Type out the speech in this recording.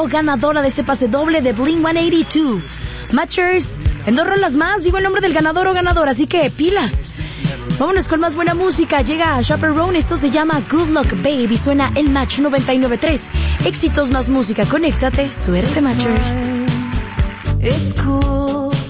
ganadora de este pase doble de Blink-182. Matchers, en 2 rolas más digo el nombre del ganador o ganadora, así que pilas. Vámonos con más buena música. Llega a Chaperone, esto se llama Good Luck Babe y suena el Match 99.3. Éxitos más música, conéctate, suerte Matchers. It's cool.